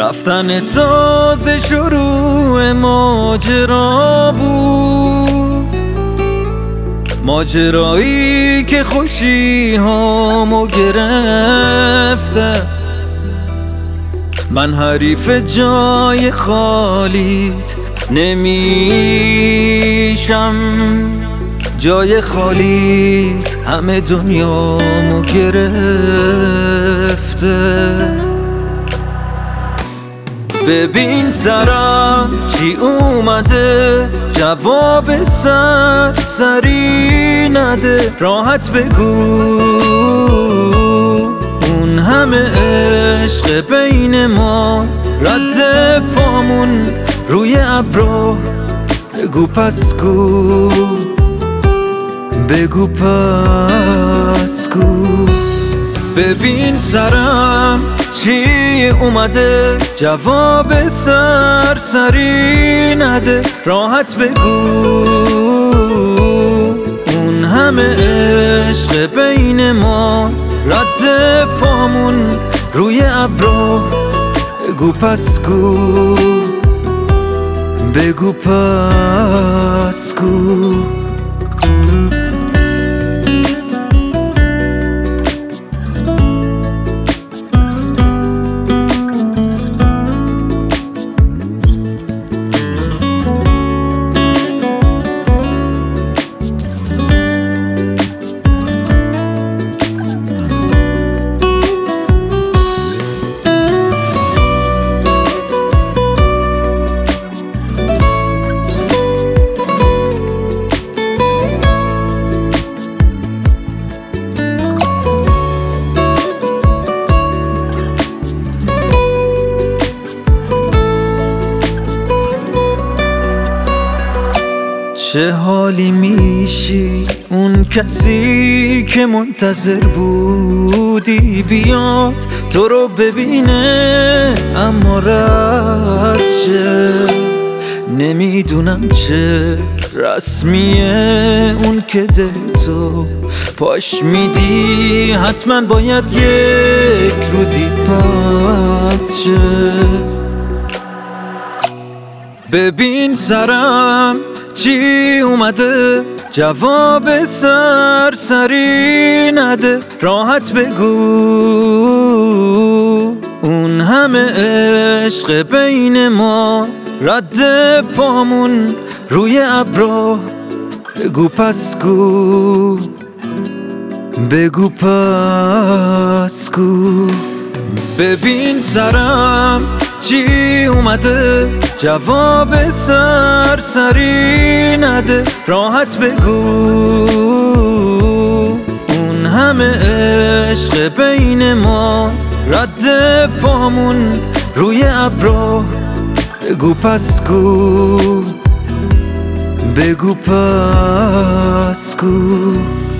رفتن تازه شروع ماجرا بود، ماجرایی که خوشی هامو گرفته. من حریف جای خالیت نمیشم، جای خالیت همه دنیامو گرفته. ببین سرم چی اومده، جواب سری نده. راحت بگو اون همه عشق بین ما، رد پامون روی ابرو. بگو پس کو، بگو پس کو. ببین سرم چی اومده، جواب سری نده. راحت بگو اون همه عشق بین ما، رد پامون روی ابرو. بگو پس کو، بگو پس کو. چه حالی میشی اون کسی که منتظر بودی بیاد تو رو ببینه اما رد شه. نمیدونم چه رسمیه اون که دل تو پاش میدی، حتما باید یک روزی پد شه. ببین سرم چی اومده، جواب سری نده. راحت بگو اون همه عشق بین ما، رد پامون روی ابرو. بگو پس کو، بگو پس کو. ببین سرم چی اومده، جواب سری نده. راحت بگو اون همه عشق بین ما، رد پامون روی ابرو. بگو پس کو، بگو پس کو.